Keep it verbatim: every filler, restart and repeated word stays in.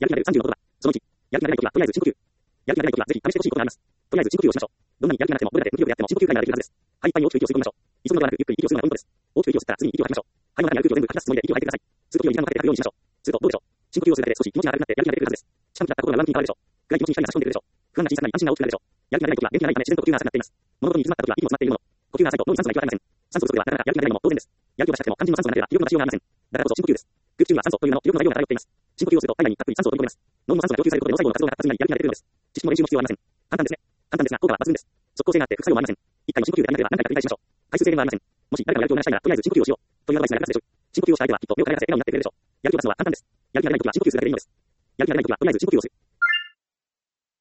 やる気が出るさんじゅうのことは、そのいち、やる気が出ないときは、とりあえず深呼吸。やる気が出ないときは、ぜひ試してほしいことがあります。とりあえず深呼吸をしましょう。どんなにやる気がなくても、どれだけ無理をやっても深呼吸くらいならできるはずです。肺いっぱいに大きく息を吸い込みましょう。急ぐのではなく、ゆっくり息を吸うのがポイントです。大きく息を吸ったら、次に息を吐きましょう。肺の中にある空気を全部吐き出すつもりで息を吐いてください。吸う時を時間をかけて吐くようにしましょう。すると、どうでしょう。深呼吸をするだけで少し気持ちが軽くなってやる気が出てくるはずです。近くなった心が上向きに変わるでしょう。暗い気持ちに光が差し込んでくるでしょう。不安が小さくなり安心が大きくなるでしょう。やる気がないときは元気がないため自然と呼吸が浅くなっています。物事に行き詰まったときは息も詰まっているもの。呼吸が浅いと脳に酸素が行き渡りません。酸素不足ではなかなかやる気が出ないのも当然です。やる気を出したくても肝心の酸素がなければ気力の出しようがありません。だからこそ深呼吸です。空気中には酸素という名の気力のないような漂っています。深呼吸をすると体内にたっぷり酸素を取り込めます。脳の酸素が供給されることで脳細胞の活動が活発になりやる気が出るのです。知識も練習も必要はありません。簡単ですね。簡単ですが効果は抜群です。即効性があって副作用もありません。一回の深呼吸で足りなければ何回か繰り返しましょう。回数制限はありません。もし誰かのやる気を流したいならとりあえず深呼吸をしよう。というアドバイスが役立つでしょう。深呼吸をした相手はきっと目を輝かせ笑顔になってくれるでしょう。やる気を出すのは簡単です。やる気がないときは深呼吸するだけでいいのです。やる気がないときはとりあえず深呼吸をする。